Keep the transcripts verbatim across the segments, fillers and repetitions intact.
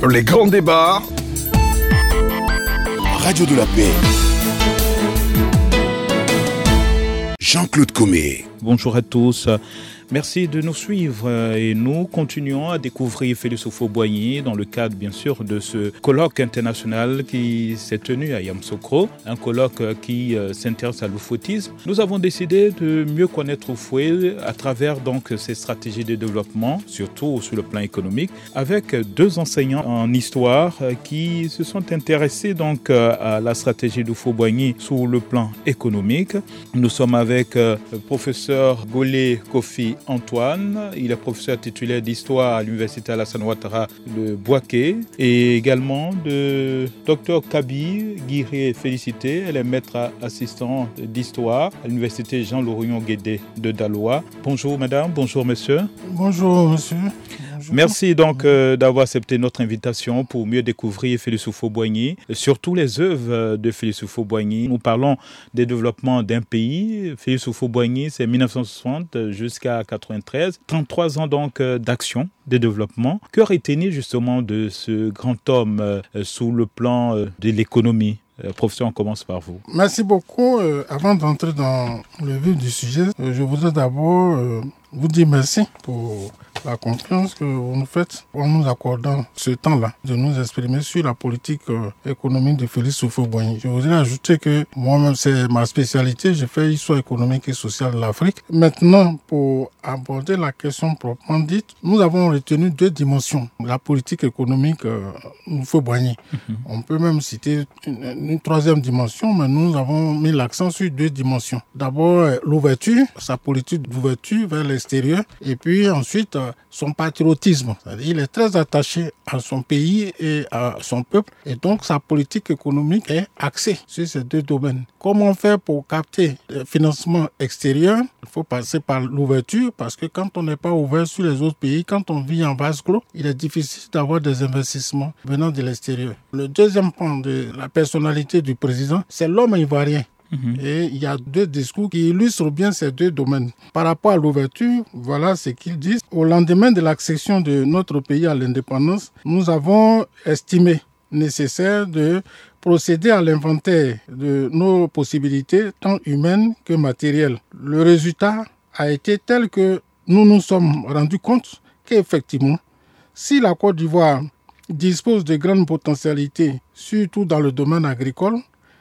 Les grands débats. Radio de la Paix. Jean-Claude Comé. Bonjour à tous. Merci de nous suivre et nous continuons à découvrir Félix Houphouët-Boigny dans le cadre bien sûr de ce colloque international qui s'est tenu à Yamoussoukro, un colloque qui euh, s'intéresse à l'oufoutisme. Nous avons décidé de mieux connaître Houphouët à travers donc ses stratégies de développement, surtout sur le plan économique, avec deux enseignants en histoire qui se sont intéressés donc à la stratégie d'Houphouët-Boigny sur le plan économique. Nous sommes avec euh, le professeur Golé Kofi Antoine, il est professeur titulaire d'histoire à l'université Alassane Ouattara de Bouaké, et également de Dr Kaby Guiré Félicité, elle est maître assistant d'histoire à l'université Jean-Laurion Guédé de Daloa. Bonjour madame, bonjour monsieur. Bonjour monsieur. Merci donc euh, d'avoir accepté notre invitation pour mieux découvrir Félix Houphouët-Boigny, surtout les œuvres de Félix Houphouët-Boigny. Nous parlons des développements d'un pays. Félix Houphouët-Boigny, c'est dix-neuf cent soixante jusqu'à quatre-vingt-treize, trente-trois ans donc euh, d'action, de développement. Que retenir justement de ce grand homme euh, sous le plan euh, de l'économie? Euh, professeur, on commence par vous. Merci beaucoup. Euh, avant d'entrer dans le vif du sujet, euh, je voudrais d'abord euh, vous dire merci pour la confiance que vous nous faites en nous accordant ce temps-là de nous exprimer sur la politique euh, économique de Félix Houphouët-Boigny. Je voudrais ajouter que moi-même, c'est ma spécialité. J'ai fait histoire économique et sociale de l'Afrique. Maintenant, pour aborder la question proprement dite, nous avons retenu deux dimensions. La politique économique euh, Houphouët-Boigny. Mm-hmm. On peut même citer une, une troisième dimension, mais nous avons mis l'accent sur deux dimensions. D'abord, l'ouverture, sa politique d'ouverture vers l'extérieur, et puis ensuite, son patriotisme. C'est-à-dire, il est très attaché à son pays et à son peuple, et donc sa politique économique est axée sur ces deux domaines. Comment faire pour capter le financement extérieur? Il faut passer par l'ouverture, parce que quand on n'est pas ouvert sur les autres pays, quand on vit en vase clos, il est difficile d'avoir des investissements venant de l'extérieur. Le deuxième point de la personnalité du président, c'est l'homme ivoirien. Mmh. Et il y a deux discours qui illustrent bien ces deux domaines. Par rapport à l'ouverture, voilà ce qu'ils disent. Au lendemain de l'accession de notre pays à l'indépendance, nous avons estimé nécessaire de procéder à l'inventaire de nos possibilités, tant humaines que matérielles. Le résultat a été tel que nous nous sommes rendus compte qu'effectivement, si la Côte d'Ivoire dispose de grandes potentialités, surtout dans le domaine agricole,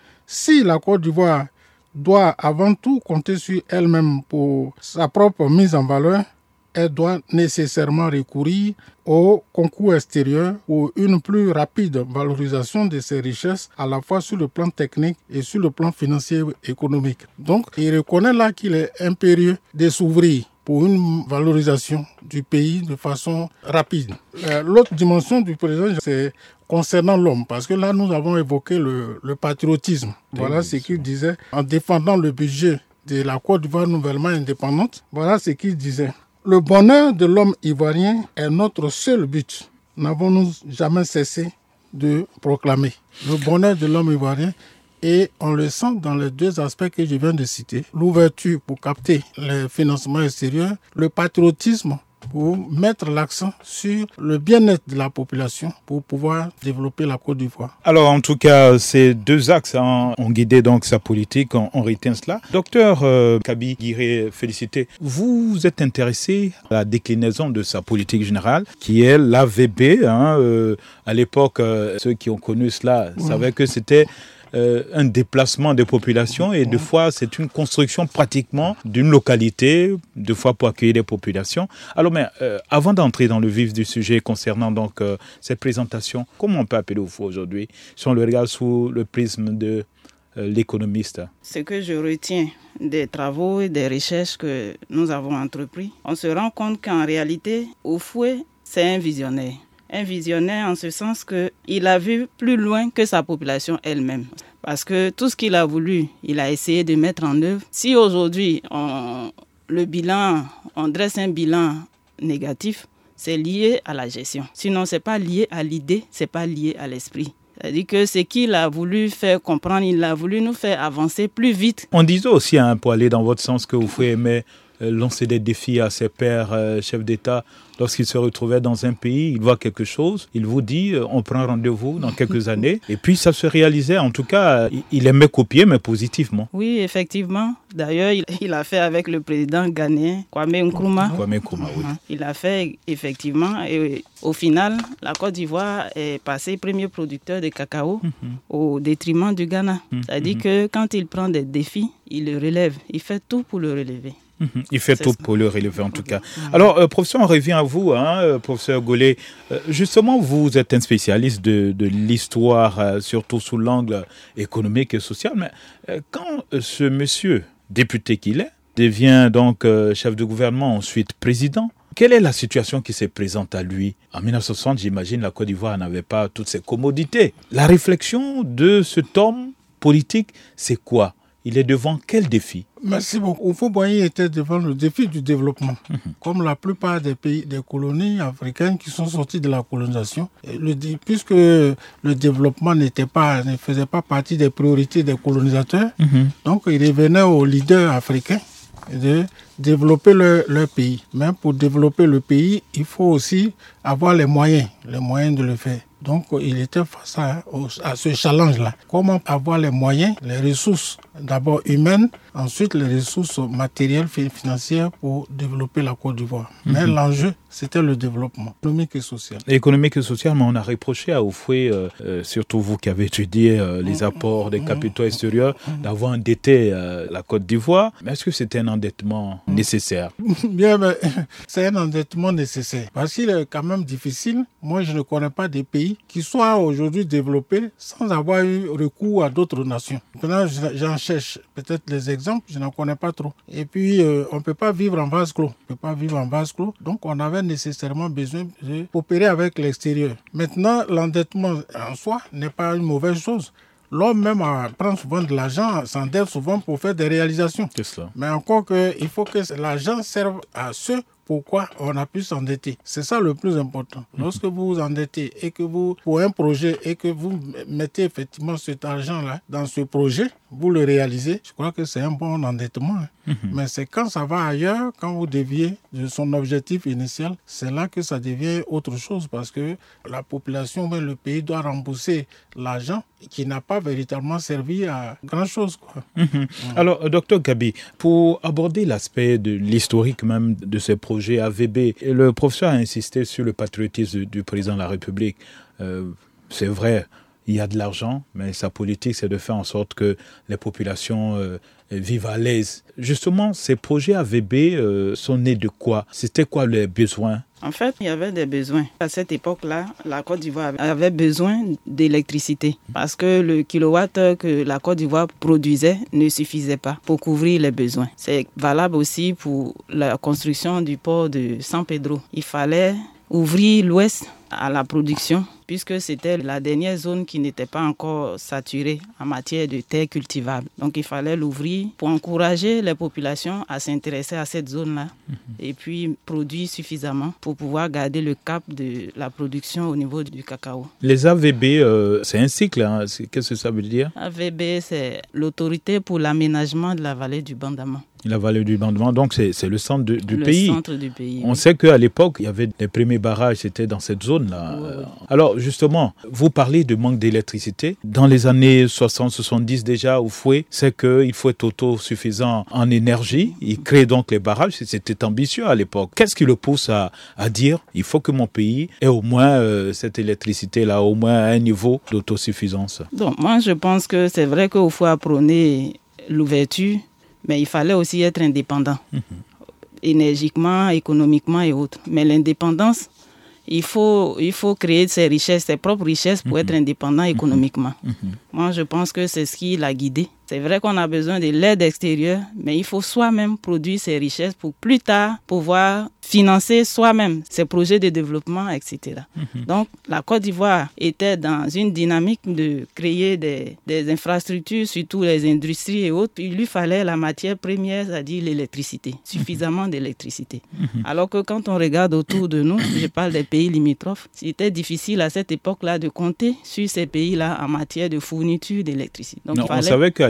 si la Côte d'Ivoire doit avant tout compter sur elle-même pour sa propre mise en valeur, elle doit nécessairement recourir au concours extérieur pour une plus rapide valorisation de ses richesses, à la fois sur le plan technique et sur le plan financier et économique. Donc, il reconnaît là qu'il est impérieux de s'ouvrir pour une valorisation du pays de façon rapide. L'autre dimension du président, c'est concernant l'homme, parce que là, nous avons évoqué le, le patriotisme. Voilà ce qu'il disait en défendant le budget de la Côte d'Ivoire nouvellement indépendante. Voilà ce qu'il disait. Le bonheur de l'homme ivoirien est notre seul but. N'avons-nous jamais cessé de proclamer. Le bonheur de l'homme ivoirien, et on le sent dans les deux aspects que je viens de citer. L'ouverture pour capter les financements extérieurs, le patriotisme pour mettre l'accent sur le bien-être de la population pour pouvoir développer la Côte d'Ivoire. Alors en tout cas, ces deux axes hein, ont guidé donc sa politique, on, on retient cela. Docteur euh, Kaby Guiré Félicité, vous vous êtes intéressé à la déclinaison de sa politique générale, qui est l'A V B. Hein, euh, à l'époque, euh, ceux qui ont connu cela mmh. savaient que c'était Euh, un déplacement des populations et deux fois c'est une construction pratiquement d'une localité, deux fois pour accueillir des populations. Alors mais euh, avant d'entrer dans le vif du sujet concernant donc euh, cette présentation, comment on peut appeler Houphouët aujourd'hui si on le regarde sous le prisme de euh, l'économiste? Ce que je retiens des travaux et des recherches que nous avons entrepris, on se rend compte qu'en réalité Houphouët c'est un visionnaire. Un visionnaire en ce sens qu'il a vu plus loin que sa population elle-même. Parce que tout ce qu'il a voulu, il a essayé de mettre en œuvre. Si aujourd'hui, on, le bilan, on dresse un bilan négatif, c'est lié à la gestion. Sinon, ce n'est pas lié à l'idée, ce n'est pas lié à l'esprit. C'est-à-dire que ce qu'il a voulu faire comprendre, il a voulu nous faire avancer plus vite. On disait aussi, hein, pour aller dans votre sens, que Houphouët aimait euh, lancer des défis à ses pairs euh, chefs d'État. Lorsqu'il se retrouvait dans un pays, il voit quelque chose, il vous dit euh, on prend rendez-vous dans quelques années. Et puis ça se réalisait. En tout cas, il, il aimait copier, mais positivement. Oui, effectivement. D'ailleurs, il, il a fait avec le président ghanéen Kwame Nkrumah. Kwame Nkrumah, oui. Il a fait effectivement. Et au final, la Côte d'Ivoire est passée premier producteur de cacao mm-hmm. au détriment du Ghana. Mm-hmm. C'est-à-dire que quand il prend des défis, il le relève. Il fait tout pour le relever. Il fait c'est tout ça. Pour le relever en tout cas. Alors, euh, professeur, on revient à vous, hein, euh, professeur Golé. Euh, justement, vous êtes un spécialiste de, de l'histoire, euh, surtout sous l'angle économique et social. Mais euh, quand euh, ce monsieur, député qu'il est, devient donc euh, chef de gouvernement, ensuite président, quelle est la situation qui se présente à lui? En dix-neuf cent soixante, j'imagine, la Côte d'Ivoire n'avait pas toutes ces commodités. La réflexion de cet homme politique, c'est quoi? Il est devant quel défi? Merci beaucoup. Houphouët-Boigny était devant le défi du développement. Mmh. Comme la plupart des pays, des colonies africaines qui sont sorties de la colonisation, le, puisque le développement n'était pas, ne faisait pas partie des priorités des colonisateurs, mmh. donc il revenait aux leaders africains de développer leur, leur pays. Mais pour développer le pays, il faut aussi avoir les moyens, les moyens de le faire. Donc, il était face à, à ce challenge-là. Comment avoir les moyens, les ressources, d'abord humaines, ensuite les ressources matérielles, financières pour développer la Côte d'Ivoire. Mm-hmm. Mais l'enjeu, c'était le développement économique et social. Économique et social, mais on a reproché à Houphouët, euh, euh, surtout vous qui avez étudié euh, les apports des capitaux extérieurs, mm-hmm. d'avoir endetté euh, la Côte d'Ivoire. Mais est-ce que c'était un endettement mm-hmm. nécessaire? Bien, mais c'est un endettement nécessaire. Parce qu'il est quand même difficile. Moi, je ne connais pas des pays qui soient aujourd'hui développés sans avoir eu recours à d'autres nations. Maintenant, j'en cherche peut-être les exemples, je n'en connais pas trop. Et puis, euh, on ne peut pas vivre en vase clos. On ne peut pas vivre en vase clos. Donc, on avait nécessairement besoin de coopérer avec l'extérieur. Maintenant, l'endettement en soi n'est pas une mauvaise chose. L'homme même prend souvent de l'argent, s'endette souvent pour faire des réalisations. C'est ça. Mais encore qu'il faut que l'argent serve à ceux pourquoi on a pu s'endetter. C'est ça le plus important. Mm-hmm. Lorsque vous vous endettez et que vous, pour un projet, et que vous mettez effectivement cet argent-là dans ce projet, vous le réalisez, je crois que c'est un bon endettement. Hein. Mm-hmm. Mais c'est quand ça va ailleurs, quand vous déviez de son objectif initial, c'est là que ça devient autre chose parce que la population, même le pays doit rembourser l'argent qui n'a pas véritablement servi à grand-chose, quoi. Mm-hmm. Mm. Alors, docteur Gabi, pour aborder l'aspect de l'historique même de ces projets, A V B. Et le professeur a insisté sur le patriotisme du président de la République. Euh, c'est vrai, il y a de l'argent, mais sa politique, c'est de faire en sorte que les populations euh, vivent à l'aise. Justement, ces projets A V B euh, sont nés de quoi? C'était quoi les besoins? En fait, il y avait des besoins. À cette époque-là, la Côte d'Ivoire avait besoin d'électricité parce que le kilowattheure que la Côte d'Ivoire produisait ne suffisait pas pour couvrir les besoins. C'est valable aussi pour la construction du port de San Pedro. Il fallait ouvrir l'ouest à la production puisque c'était la dernière zone qui n'était pas encore saturée en matière de terres cultivables. Donc il fallait l'ouvrir pour encourager les populations à s'intéresser à cette zone-là mmh. et puis produire suffisamment pour pouvoir garder le cap de la production au niveau du cacao. Les A V B, euh, c'est un cycle, hein. Qu'est-ce que ça veut dire? A V B, c'est l'autorité pour l'aménagement de la vallée du Bandama. La vallée du Bandama, donc c'est, c'est le centre de, du le pays. Le centre du pays. On oui. sait qu'à l'époque, il y avait les premiers barrages, c'était dans cette zone-là. Oui, oui. Alors justement, vous parlez de manque d'électricité. Dans les années soixante soixante-dix déjà, Houphouët, c'est qu'il faut être autosuffisant en énergie. Il crée donc les barrages. C'était ambitieux à l'époque. Qu'est-ce qui le pousse à, à dire il faut que mon pays ait au moins euh, cette électricité-là, au moins à un niveau d'autosuffisance? Donc moi, je pense que c'est vrai qu'il faut prôner l'ouverture, mais il fallait aussi être indépendant, mmh. énergiquement, économiquement et autres. Mais l'indépendance, il faut, il faut créer ses richesses, ses propres richesses pour mmh. être indépendant économiquement. Mmh. Moi, je pense que c'est ce qui l'a guidé. C'est vrai qu'on a besoin de l'aide extérieure, mais il faut soi-même produire ses richesses pour plus tard pouvoir financer soi-même ses projets de développement, et cetera. Mm-hmm. Donc, la Côte d'Ivoire était dans une dynamique de créer des, des infrastructures, surtout les industries et autres. Il lui fallait la matière première, c'est-à-dire l'électricité, suffisamment d'électricité. Mm-hmm. Alors que quand on regarde autour de nous, je parle des pays limitrophes, c'était difficile à cette époque-là de compter sur ces pays-là en matière de fourniture d'électricité. Donc, non, il fallait... on savait qu'à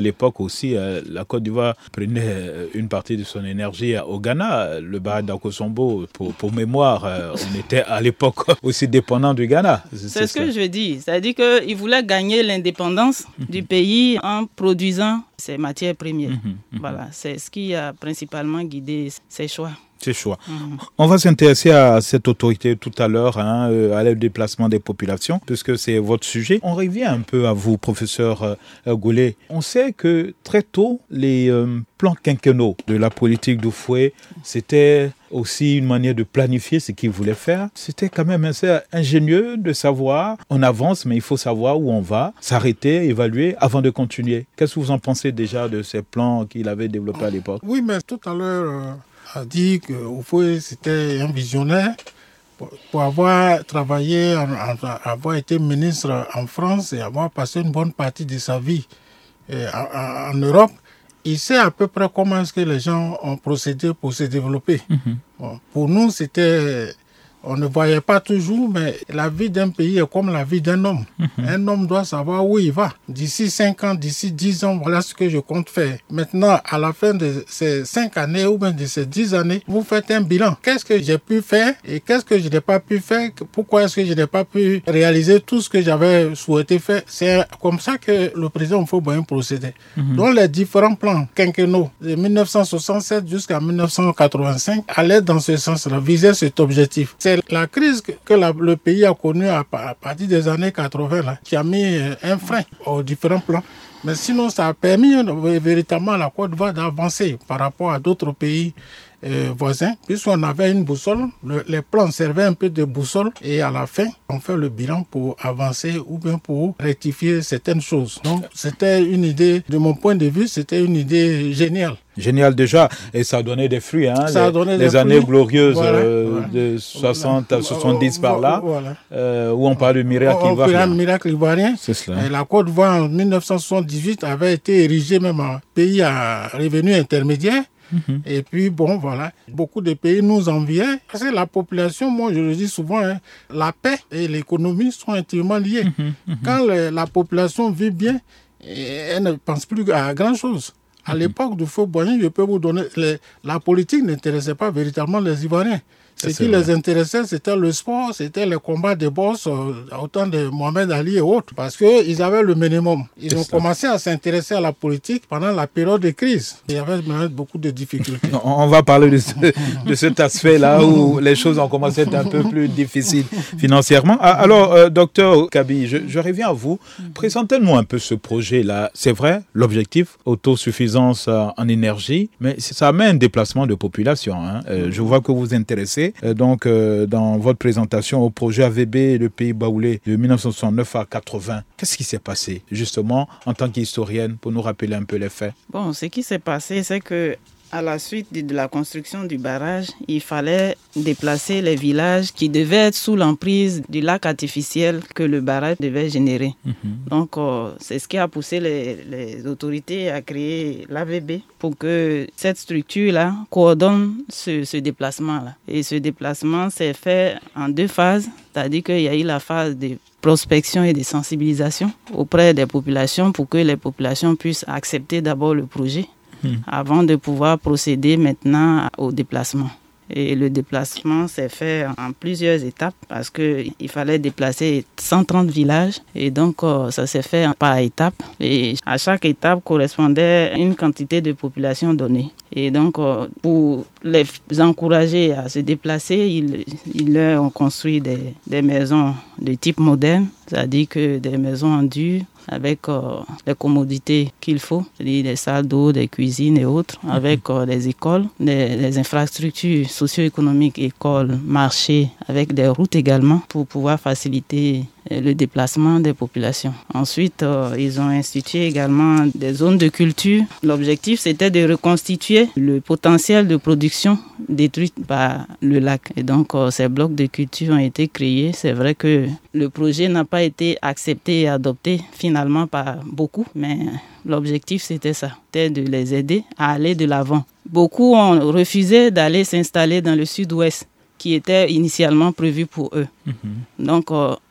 l'époque aussi, euh, la Côte d'Ivoire prenait euh, une partie de son énergie au Ghana. Le barrage d'Akosombo, pour, pour mémoire, euh, on était à l'époque aussi dépendant du Ghana. C'est, c'est ce que je dis. C'est-à-dire qu'il voulait gagner l'indépendance mm-hmm. du pays en produisant ses matières premières. Mm-hmm. Voilà, c'est ce qui a principalement guidé ses choix. C'est choix. Mmh. On va s'intéresser à cette autorité tout à l'heure, hein, à le déplacement des populations, puisque c'est votre sujet. On revient un peu à vous, professeur euh, Goulet. On sait que très tôt, les euh, plans quinquennaux de la politique d'Houphouët, c'était aussi une manière de planifier ce qu'ils voulaient faire. C'était quand même assez ingénieux de savoir, on avance, mais il faut savoir où on va, s'arrêter, évaluer avant de continuer. Qu'est-ce que vous en pensez déjà de ces plans qu'il avait développés à l'époque? Oui, mais tout à l'heure... Euh... a dit que Houphouët c'était un visionnaire pour, pour avoir travaillé, en, en, avoir été ministre en France et avoir passé une bonne partie de sa vie euh, en, en Europe. Il sait à peu près comment est-ce que les gens ont procédé pour se développer. Mm-hmm. Bon, pour nous, c'était... On ne voyait pas toujours, mais la vie d'un pays est comme la vie d'un homme. Mm-hmm. Un homme doit savoir où il va. D'ici cinq ans, d'ici dix ans, voilà ce que je compte faire. Maintenant, à la fin de ces cinq années ou bien de ces dix années, vous faites un bilan. Qu'est-ce que j'ai pu faire et qu'est-ce que je n'ai pas pu faire? Pourquoi est-ce que je n'ai pas pu réaliser tout ce que j'avais souhaité faire? C'est comme ça que le président Houphouët-Boigny procédait. Mm-hmm. Donc, les différents plans quinquennaux de dix-neuf cent soixante-sept jusqu'à dix-neuf cent quatre-vingt-cinq allaient dans ce sens-là, visaient cet objectif. C'est la crise que, que la, le pays a connue à, à partir des années quatre-vingts là, qui a mis un frein aux différents plans. Mais sinon, ça a permis euh, véritablement à la Côte d'Ivoire d'avancer par rapport à d'autres pays euh, voisins, puisqu'on avait une boussole, le, les plans servaient un peu de boussole, et à la fin, on fait le bilan pour avancer ou bien pour rectifier certaines choses. Donc, c'était une idée, de mon point de vue, c'était une idée géniale. Génial déjà, et ça a donné des fruits, hein, ça les, a donné les des années fruits. glorieuses Voilà, euh, voilà. de soixante à soixante-dix par là, voilà. euh, où on parle de miracle on, on ivoirien. Un miracle ivoirien. C'est cela. Et la Côte d'Ivoire en dix-neuf cent soixante-dix-huit avait été érigée même en pays à revenu intermédiaire. Mm-hmm. Et puis, bon, voilà, beaucoup de pays nous enviaient. Parce que la population, moi, je le dis souvent, hein, la paix et l'économie sont intimement liées. Mm-hmm. Mm-hmm. Quand le, la population vit bien, elle ne pense plus à grand-chose. À mm-hmm. l'époque du Houphouët-Boigny, je peux vous donner... Les, la politique n'intéressait pas véritablement les Ivoiriens. Ce qui vrai. les intéressait, c'était le sport, c'était le combat des boss, euh, autant de Mohamed Ali et autres, parce qu'ils avaient le minimum. Ils C'est ont ça. commencé à s'intéresser à la politique pendant la période de crise. Il y avait beaucoup de difficultés. On va parler de, ce, de cet aspect-là où les choses ont commencé à être un peu plus difficiles financièrement. Alors, euh, docteur Kabi, je, je reviens à vous. Présentez-nous un peu ce projet-là. C'est vrai, l'objectif, autosuffisance en énergie, mais ça met un déplacement de population. Hein. Euh, je vois que vous vous intéressez donc euh, dans votre présentation au projet A V B et le pays baoulé de dix-neuf cent soixante-neuf à quatre-vingts. Qu'est-ce qui s'est passé justement en tant qu'historienne pour nous rappeler un peu les faits? Bon, ce qui s'est passé, c'est que à la suite de la construction du barrage, il fallait déplacer les villages qui devaient être sous l'emprise du lac artificiel que le barrage devait générer. Mm-hmm. Donc, euh, c'est ce qui a poussé les, les autorités à créer l'A V B pour que cette structure-là coordonne ce, ce déplacement-là. Et ce déplacement s'est fait en deux phases, c'est-à-dire qu'il y a eu la phase de prospection et de sensibilisation auprès des populations pour que les populations puissent accepter d'abord le projet. Mmh. Avant de pouvoir procéder maintenant au déplacement. Et le déplacement s'est fait en plusieurs étapes parce qu'il fallait déplacer cent trente villages et donc euh, ça s'est fait par étapes. Et à chaque étape correspondait une quantité de population donnée. Et donc euh, pour les encourager à se déplacer, ils, ils leur ont construit des, des maisons de type moderne, c'est-à-dire que des maisons en dur, avec euh, les commodités qu'il faut, c'est-à-dire des salles d'eau, des cuisines et autres, mmh. avec euh, des écoles, des, des infrastructures socio-économiques, écoles, marchés, avec des routes également pour pouvoir faciliter le déplacement des populations. Ensuite, euh, ils ont institué également des zones de culture. L'objectif, c'était de reconstituer le potentiel de production détruit par le lac. Et donc, euh, ces blocs de culture ont été créés. C'est vrai que le projet n'a pas été accepté et adopté finalement par beaucoup, mais l'objectif, c'était ça, c'était de les aider à aller de l'avant. Beaucoup ont refusé d'aller s'installer dans le sud-ouest, qui était initialement prévu pour eux. Mmh. Donc, euh,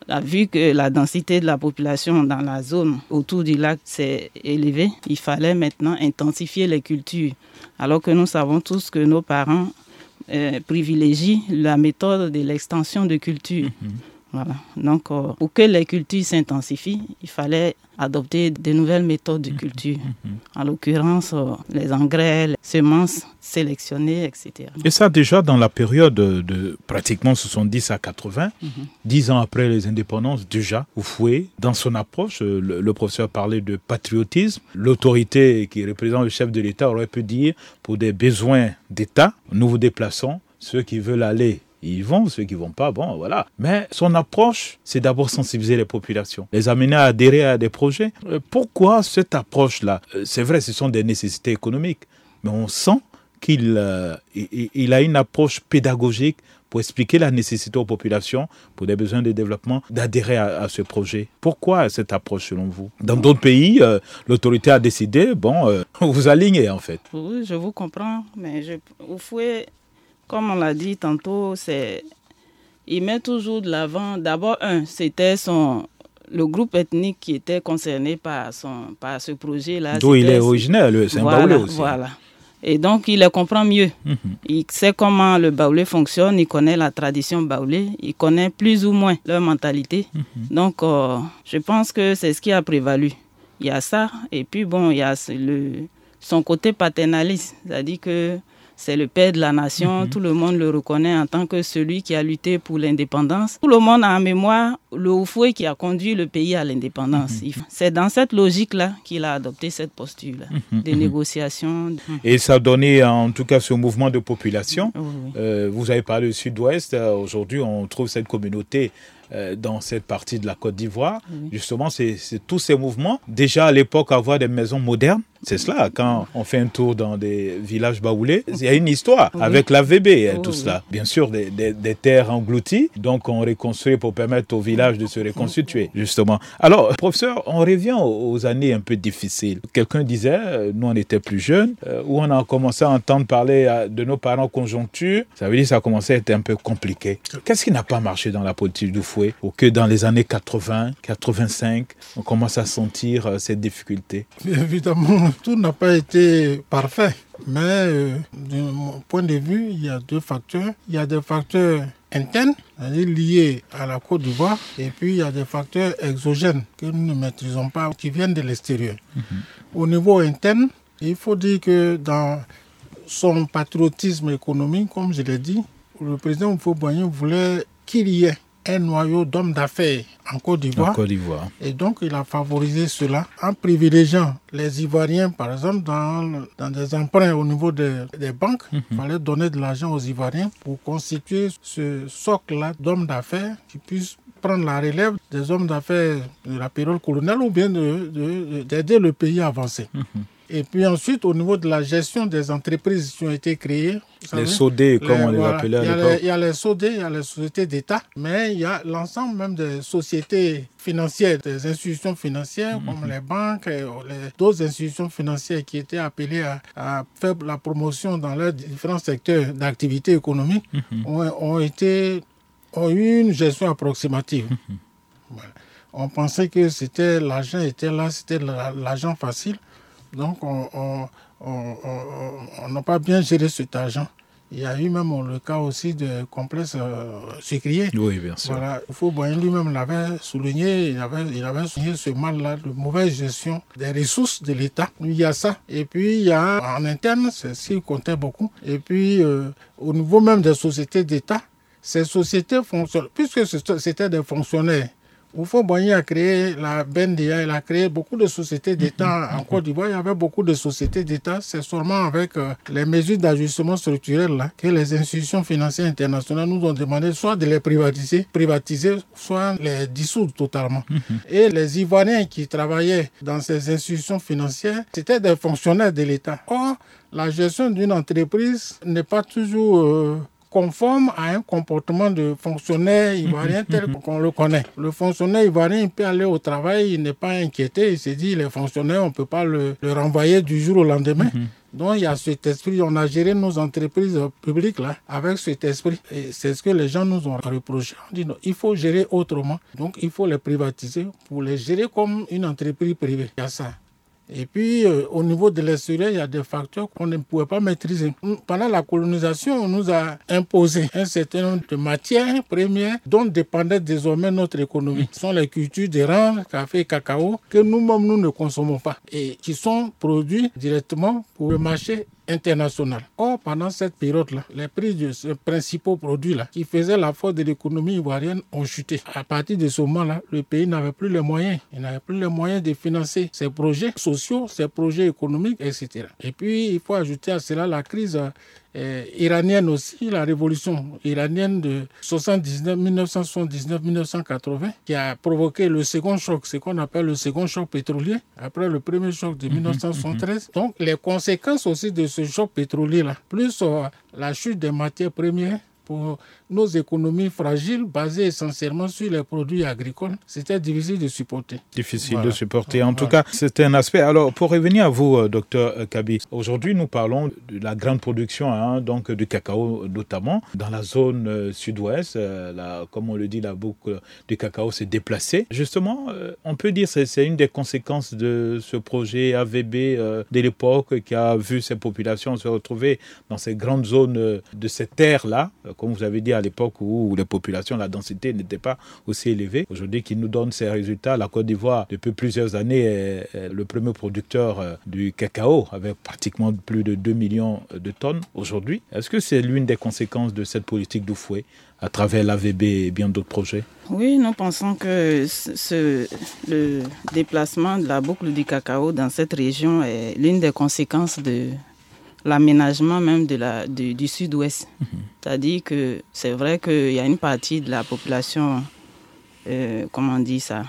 a vu que la densité de la population dans la zone autour du lac s'est élevée, il fallait maintenant intensifier les cultures. Alors que nous savons tous que nos parents euh, privilégient la méthode de l'extension de culture. Mmh. Voilà. Donc, euh, pour que les cultures s'intensifient, il fallait adopter de nouvelles méthodes de culture. En l'occurrence, euh, les engrais, les semences sélectionnées, et cetera. Et ça, déjà dans la période de pratiquement soixante-dix à quatre-vingts, mm-hmm. dix ans après les indépendances, déjà, Houphouët, dans son approche, le, le professeur parlait de patriotisme. L'autorité qui représente le chef de l'État aurait pu dire, pour des besoins d'État, nous vous déplaçons, ceux qui veulent aller, ils vont, ceux qui ne vont pas, bon, voilà. Mais son approche, c'est d'abord sensibiliser les populations, les amener à adhérer à des projets. Pourquoi cette approche-là ? C'est vrai, ce sont des nécessités économiques, mais on sent qu'il euh, il, il a une approche pédagogique pour expliquer la nécessité aux populations, pour des besoins de développement, d'adhérer à, à ce projet. Pourquoi cette approche, selon vous ? Dans d'autres pays, euh, l'autorité a décidé, bon, euh, vous alignez, en fait. Oui, je vous comprends, mais je, Houphouët, comme on l'a dit tantôt, c'est, il met toujours de l'avant. D'abord, un, c'était son, le groupe ethnique qui était concerné par, son, par ce projet-là. D'où il est originaire, le c'est un voilà, Baoulé aussi. Voilà. Et donc, il les comprend mieux. Mm-hmm. Il sait comment le Baoulé fonctionne, il connaît la tradition Baoulé, il connaît plus ou moins leur mentalité. Mm-hmm. Donc, euh, je pense que c'est ce qui a prévalu. Il y a ça, et puis bon, il y a le, son côté paternaliste, c'est-à-dire que c'est le père de la nation, mmh. tout le monde le reconnaît en tant que celui qui a lutté pour l'indépendance. Tout le monde a en mémoire le Houphouët qui a conduit le pays à l'indépendance. Mmh. C'est dans cette logique-là qu'il a adopté cette posture-là, mmh. de négociation. Et ça a donné en tout cas ce mouvement de population. Oui, oui. Euh, vous avez parlé du Sud-Ouest, aujourd'hui on trouve cette communauté euh, dans cette partie de la Côte d'Ivoire. Oui. Justement, c'est, c'est tous ces mouvements. Déjà à l'époque, avoir des maisons modernes, c'est cela, quand on fait un tour dans des villages baoulés, il y a une histoire oui. avec l'A V B et oui, tout oui. cela. Bien sûr, des, des, des terres englouties, donc on reconstruit pour permettre au village de se reconstituer, justement. Alors, professeur, on revient aux années un peu difficiles. Quelqu'un disait, nous on était plus jeunes, euh, où on a commencé à entendre parler de nos parents conjoncture, ça veut dire que ça a commencé à être un peu compliqué. Qu'est-ce qui n'a pas marché dans la politique d'Houphouët, ou que dans les années quatre-vingts, quatre-vingt-cinq, on commence à sentir euh, ces difficultés? Évidemment, tout n'a pas été parfait, mais euh, de mon point de vue, il y a deux facteurs. Il y a des facteurs internes, c'est-à-dire liés à la Côte d'Ivoire, et puis il y a des facteurs exogènes que nous ne maîtrisons pas, qui viennent de l'extérieur. Mm-hmm. Au niveau interne, il faut dire que dans son patriotisme économique, comme je l'ai dit, le président Houphouët-Boigny voulait qu'il y ait un noyau d'hommes d'affaires en Côte d'Ivoire. En Côte d'Ivoire. Et donc, il a favorisé cela en privilégiant les Ivoiriens, par exemple, dans, dans des emprunts au niveau de, des banques. Mm-hmm. Il fallait donner de l'argent aux Ivoiriens pour constituer ce socle-là d'hommes d'affaires qui puissent prendre la relève des hommes d'affaires de la période coloniale ou bien de, de, d'aider le pays à avancer. Mm-hmm. Et puis ensuite, au niveau de la gestion des entreprises qui ont été créées. Les S O D, comme on les voilà, appelait à l'époque. Il y a les S O D, il y a les sociétés d'État, mais il y a l'ensemble même des sociétés financières, des institutions financières, mm-hmm. comme les banques, et les, d'autres institutions financières qui étaient appelées à, à faire la promotion dans leurs différents secteurs d'activité économique, mm-hmm. ont, ont, été, ont eu une gestion approximative. Mm-hmm. Voilà. On pensait que c'était, l'argent était là, c'était l'argent facile. Donc, on on, on, on, on n'a pas bien géré cet argent. Il y a eu même le cas aussi de complexes euh, sucriers. Oui, bien sûr. Voilà. Houphouët-Boigny lui-même l'avait souligné, il avait, il avait souligné ce mal-là de mauvaise gestion des ressources de l'État. Il y a ça. Et puis, il y a en interne, c'est ce qui comptait beaucoup. Et puis, euh, au niveau même des sociétés d'État, ces sociétés fonctionnent, puisque c'était des fonctionnaires. Houphouët-Boigny a créé la B N D A, il a créé beaucoup de sociétés d'État en Côte d'Ivoire. Il y avait beaucoup de sociétés d'État. C'est seulement avec euh, les mesures d'ajustement structurel là, que les institutions financières internationales nous ont demandé soit de les privatiser, privatiser soit les dissoudre totalement. Et les Ivoiriens qui travaillaient dans ces institutions financières, c'était des fonctionnaires de l'État. Or, la gestion d'une entreprise n'est pas toujours... Euh, conforme à un comportement de fonctionnaire ivoirien tel qu'on le connaît. Le fonctionnaire ivoirien, il peut aller au travail, il n'est pas inquiété, il se dit, les fonctionnaires, on ne peut pas le, le renvoyer du jour au lendemain. Mm-hmm. Donc il y a cet esprit, on a géré nos entreprises publiques là avec cet esprit. Et c'est ce que les gens nous ont reproché. On dit non, il faut gérer autrement. Donc il faut les privatiser pour les gérer comme une entreprise privée. Il y a ça. Et puis, euh, au niveau de l'extérieur, il y a des facteurs qu'on ne pouvait pas maîtriser. Pendant la colonisation, on nous a imposé un certain nombre de matières premières dont dépendait désormais notre économie. Ce sont les cultures de rang, café et cacao que nous-mêmes, nous ne consommons pas et qui sont produits directement pour le marché international. Or, pendant cette période-là, les prix de ces principaux produits-là, qui faisaient la force de l'économie ivoirienne, ont chuté. À partir de ce moment-là, le pays n'avait plus les moyens. Il n'avait plus les moyens de financer ses projets sociaux, ses projets économiques, et cetera. Et puis, il faut ajouter à cela la crise euh, iranienne aussi, la révolution iranienne de soixante-dix-neuf, mille neuf cent soixante-dix-neuf mille neuf cent quatre-vingts, qui a provoqué le second choc, ce qu'on appelle le second choc pétrolier, après le premier choc de mille neuf cent soixante-treize. Donc, les conséquences aussi de ce choc pétrolier-là, plus euh, la chute des matières premières pour nos économies fragiles, basées essentiellement sur les produits agricoles, c'était difficile de supporter. Difficile voilà. de supporter. En voilà. tout cas, c'est un aspect. Alors, pour revenir à vous, docteur Kabi, aujourd'hui, nous parlons de la grande production, hein, donc du cacao notamment, dans la zone euh, sud-ouest. Euh, la, comme on le dit, la boucle du cacao s'est déplacée. Justement, euh, on peut dire que c'est, c'est une des conséquences de ce projet A V B euh, de l'époque qui a vu ces populations se retrouver dans ces grandes zones euh, de ces terres-là, euh, comme vous avez dit à l'époque où, où les populations, la densité n'était pas aussi élevée. Aujourd'hui, qui nous donne ces résultats, la Côte d'Ivoire, depuis plusieurs années, est, est le premier producteur euh, du cacao, avec pratiquement plus de deux millions de tonnes aujourd'hui. Est-ce que c'est l'une des conséquences de cette politique d'Houphouët à travers l'A V B et bien d'autres projets? Oui, nous pensons que ce, le déplacement de la boucle du cacao dans cette région est l'une des conséquences de l'aménagement même de la, de, du sud-ouest. Mmh. C'est-à-dire que c'est vrai qu'il y a une partie de la population, euh, comment on dit ça,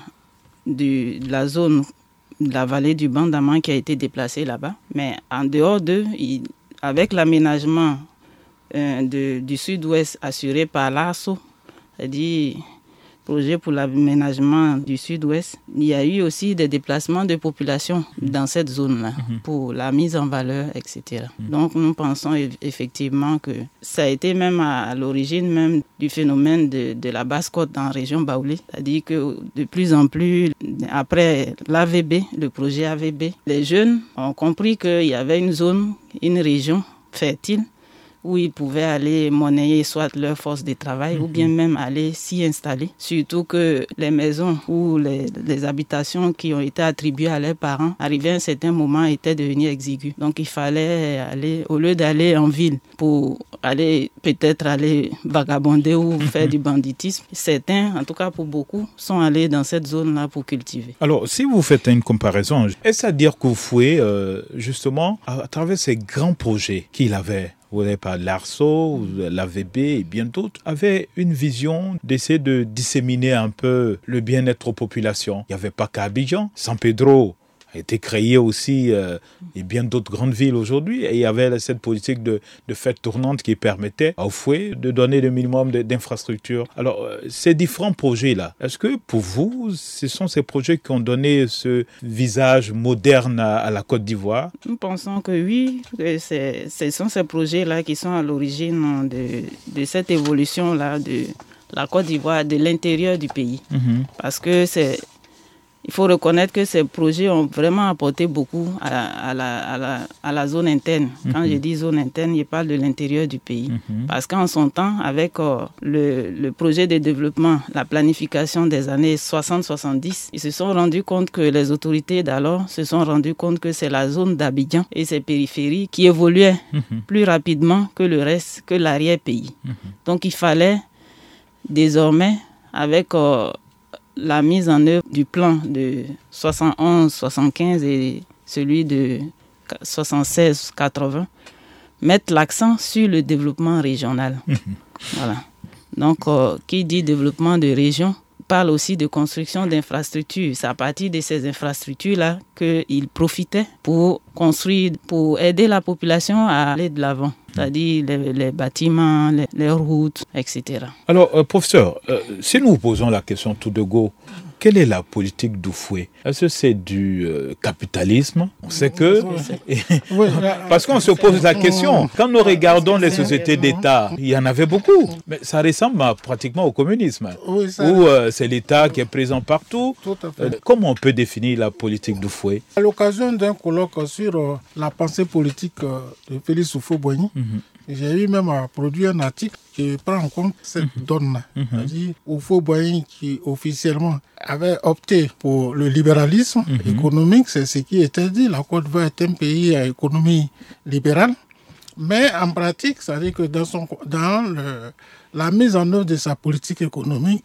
de, de la zone de la vallée du Bandama qui a été déplacée là-bas. Mais en dehors d'eux, il, avec l'aménagement euh, de, du sud-ouest assuré par l'A S O, c'est-à-dire projet pour l'aménagement du sud-ouest, il y a eu aussi des déplacements de population dans cette zone-là mmh. pour la mise en valeur, et cetera. Mmh. Donc nous pensons effectivement que ça a été même à, à l'origine même du phénomène de, de la basse-côte dans la région Baoulé. C'est-à-dire que de plus en plus, après l'A V B, le projet A V B, les jeunes ont compris qu'il y avait une zone, une région fertile où ils pouvaient aller monnayer soit leur force de travail mmh. ou bien même aller s'y installer. Surtout que les maisons ou les, les habitations qui ont été attribuées à leurs parents, arrivé à un certain moment, étaient devenues exiguës. Donc il fallait aller, au lieu d'aller en ville pour aller peut-être aller vagabonder ou mmh. faire du banditisme, certains, en tout cas pour beaucoup, sont allés dans cette zone-là pour cultiver. Alors si vous faites une comparaison, est-ce à dire qu'Houphouët, euh, justement, à, à travers ces grands projets qu'il avait, vous avez parlé de l'A R S O, l'A V B et bien d'autres, avait une vision d'essayer de disséminer un peu le bien-être aux populations. Il n'y avait pas qu'à Abidjan. San Pedro a été créé aussi, euh, et bien d'autres grandes villes aujourd'hui. Et il y avait cette politique de, de fête tournante qui permettait à Houphouët de donner le minimum de, d'infrastructures. Alors, euh, ces différents projets-là, est-ce que pour vous, ce sont ces projets qui ont donné ce visage moderne à, à la Côte d'Ivoire? Nous pensons que oui, que c'est, ce sont ces projets-là qui sont à l'origine de, de cette évolution-là de la Côte d'Ivoire, de l'intérieur du pays. Mm-hmm. Parce que c'est... Il faut reconnaître que ces projets ont vraiment apporté beaucoup à, à, la, à, la, à la zone interne. Quand mm-hmm. je dis zone interne, je parle de l'intérieur du pays. Mm-hmm. Parce qu'en son temps, avec euh, le, le projet de développement, la planification des années soixante soixante-dix, ils se sont rendus compte que les autorités d'alors se sont rendus compte que c'est la zone d'Abidjan et ses périphéries qui évoluaient mm-hmm. plus rapidement que le reste, que l'arrière-pays. Mm-hmm. Donc il fallait désormais, avec... Euh, la mise en œuvre du plan de soixante onze soixante-quinze et celui de soixante-seize quatre-vingts, mettre l'accent sur le développement régional. Mmh. Voilà. Donc, euh, qui dit développement de région parle aussi de construction d'infrastructures. C'est à partir de ces infrastructures-là qu'ils profitaient pour construire, pour aider la population à aller de l'avant. C'est-à-dire les, les bâtiments, les, les routes, et cetera. Alors, euh, professeur, euh, si nous posons la question tout de go, quelle est la politique d'Houphouët? Est-ce que c'est du euh, capitalisme? On sait que... Oui, Parce qu'on se pose la question. Quand nous regardons les sociétés d'État, il y en avait beaucoup. Mais ça ressemble à, pratiquement au communisme. Oui, ça... Où euh, c'est l'État qui est présent partout. Tout à fait. Euh, comment on peut définir la politique d'Houphouët? À l'occasion d'un colloque sur euh, la pensée politique euh, de Félix Houphouët-Boigny, mm-hmm. j'ai eu même à produire un article qui prend en compte cette mm-hmm. donne-là. Mm-hmm. C'est-à-dire Houphouët-Boigny qui officiellement avait opté pour le libéralisme mm-hmm. économique, c'est ce qui était dit. La Côte d'Ivoire est un pays à économie libérale. Mais en pratique, c'est-à-dire que dans, son, dans le, la mise en œuvre de sa politique économique,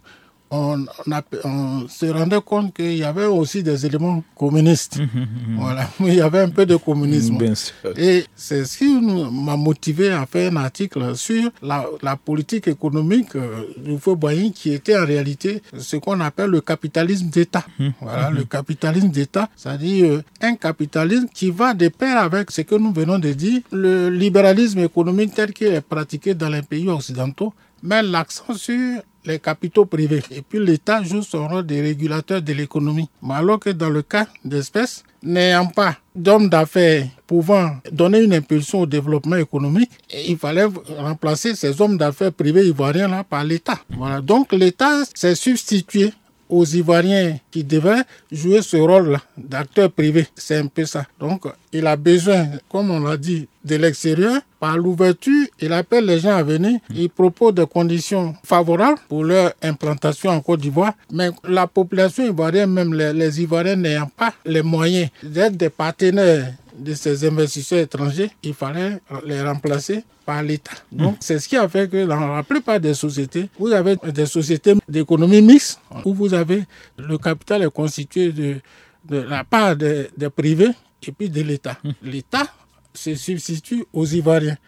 On, on, a, on se rendait compte qu'il y avait aussi des éléments communistes. Mmh, mmh. Voilà. Il y avait un peu de communisme. Bien sûr. Et c'est ce qui m'a motivé à faire un article sur la, la politique économique euh, du Houphouët-Boigny qui était en réalité ce qu'on appelle le capitalisme d'État. Mmh. Voilà, mmh. Le capitalisme d'État, c'est-à-dire euh, un capitalisme qui va de pair avec ce que nous venons de dire, le libéralisme économique tel qu'il est pratiqué dans les pays occidentaux, met l'accent sur les capitaux privés. Et puis l'État joue son rôle de régulateur de l'économie. Mais alors que dans le cas d'espèces, n'ayant pas d'hommes d'affaires pouvant donner une impulsion au développement économique, il fallait remplacer ces hommes d'affaires privés ivoiriens-là par l'État. Voilà. Donc l'État s'est substitué aux Ivoiriens qui devaient jouer ce rôle-là d'acteur privé. C'est un peu ça. Donc, il a besoin, comme on l'a dit, de l'extérieur. Par l'ouverture, il appelle les gens à venir. Il propose des conditions favorables pour leur implantation en Côte d'Ivoire. Mais la population ivoirienne, même les, les Ivoiriens n'ayant pas les moyens d'être des partenaires de ces investisseurs étrangers, il fallait les remplacer par l'État. Donc, mmh. c'est ce qui a fait que dans la plupart des sociétés, vous avez des sociétés d'économie mixte où vous avez le capital est constitué de, de la part des, des privés et puis de l'État. Mmh. L'État se substitue aux Ivoiriens.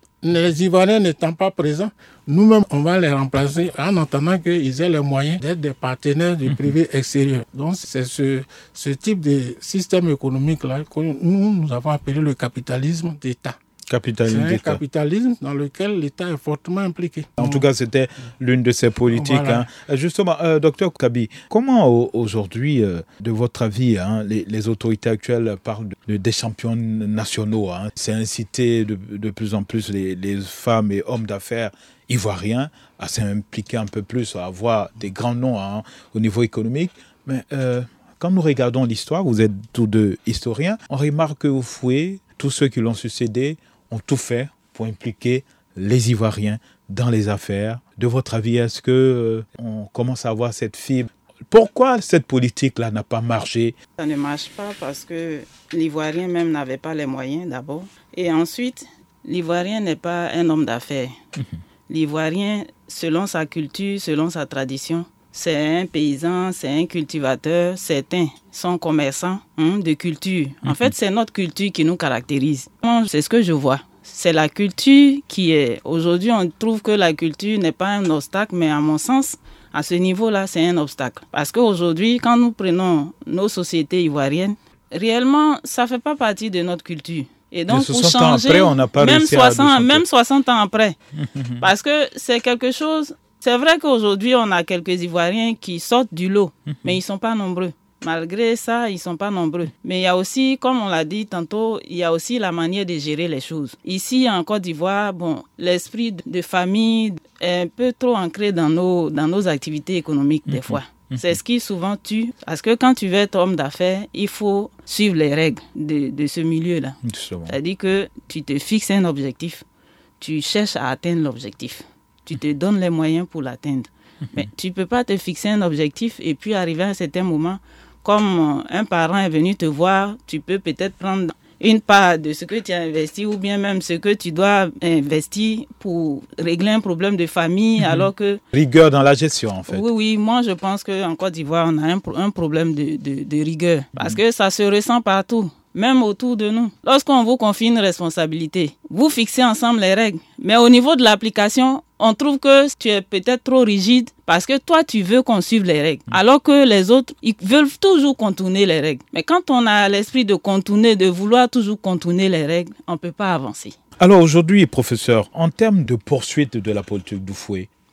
Les Ivoiriens n'étant pas présents, nous-mêmes, on va les remplacer en attendant qu'ils aient les moyens d'être des partenaires du privé extérieur. Donc, c'est ce, ce type de système économique-là que nous, nous avons appelé le capitalisme d'État. Capitalisme c'est un d'État. capitalisme dans lequel l'État est fortement impliqué. En tout cas, c'était l'une de ses politiques. Voilà. Hein. Justement, euh, docteur Kabi, comment aujourd'hui, euh, de votre avis, hein, les, les autorités actuelles parlent de, de, des champions nationaux, hein. C'est inciter de, de plus en plus les, les femmes et hommes d'affaires ivoiriens à s'impliquer un peu plus, à avoir des grands noms, hein, au niveau économique. Mais euh, quand nous regardons l'histoire, vous êtes tous deux historiens, on remarque que Houphouët, tous ceux qui l'ont succédé, ont tout fait pour impliquer les Ivoiriens dans les affaires. De votre avis, est-ce que euh, on commence à avoir cette fibre? Pourquoi cette politique-là n'a pas marché? Ça ne marche pas parce que l'Ivoirien même n'avait pas les moyens d'abord. Et ensuite, l'Ivoirien n'est pas un homme d'affaires. Mmh. L'Ivoirien, selon sa culture, selon sa tradition, c'est un paysan, c'est un cultivateur, certains sont commerçants hein, de culture. En mm-hmm. fait, c'est notre culture qui nous caractérise. C'est ce que je vois. C'est la culture qui est... Aujourd'hui, on trouve que la culture n'est pas un obstacle, mais à mon sens, à ce niveau-là, c'est un obstacle. Parce qu'aujourd'hui, quand nous prenons nos sociétés ivoiriennes, réellement, ça ne fait pas partie de notre culture. Et donc, pour changer, après, on n'a pas même, réussi soixante, à même soixante ans après, parce que c'est quelque chose... C'est vrai qu'aujourd'hui, on a quelques Ivoiriens qui sortent du lot, mmh. mais ils ne sont pas nombreux. Malgré ça, ils ne sont pas nombreux. Mais il y a aussi, comme on l'a dit tantôt, il y a aussi la manière de gérer les choses. Ici, en Côte d'Ivoire, bon, l'esprit de famille est un peu trop ancré dans nos, dans nos activités économiques mmh. des fois. Mmh. C'est ce qui souvent tue. Parce que quand tu veux être homme d'affaires, il faut suivre les règles de, de ce milieu-là. Justement. C'est-à-dire que tu te fixes un objectif, tu cherches à atteindre l'objectif. Tu te donnes les moyens pour l'atteindre. Mmh. Mais tu ne peux pas te fixer un objectif et puis arriver à un certain moment, comme un parent est venu te voir, tu peux peut-être prendre une part de ce que tu as investi ou bien même ce que tu dois investir pour régler un problème de famille mmh. alors que... Rigueur dans la gestion, en fait. Oui, oui. Moi, je pense qu'en Côte d'Ivoire, on a un, un problème de, de, de rigueur parce mmh. que ça se ressent partout. Même autour de nous. Lorsqu'on vous confie une responsabilité, vous fixez ensemble les règles. Mais au niveau de l'application, on trouve que tu es peut-être trop rigide parce que toi, tu veux qu'on suive les règles. Alors que les autres, ils veulent toujours contourner les règles. Mais quand on a l'esprit de contourner, de vouloir toujours contourner les règles, on ne peut pas avancer. Alors aujourd'hui, professeur, en termes de poursuite de la politique d'Houphouët,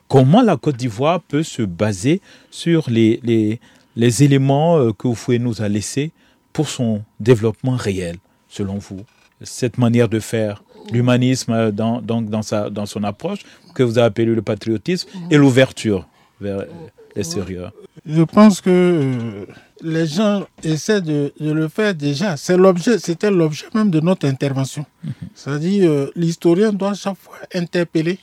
comment la Côte d'Ivoire peut se baser sur les, les, les éléments que Houphouët nous a laissés pour son développement réel, selon vous? Cette manière de faire, l'humanisme dans, dans, dans, sa, dans son approche, que vous avez appelé le patriotisme, et l'ouverture vers l'extérieur. Je pense que euh, les gens essaient de, de le faire déjà. C'est l'objet, c'était l'objet même de notre intervention. Mm-hmm. C'est-à-dire, euh, l'historien doit chaque fois interpeller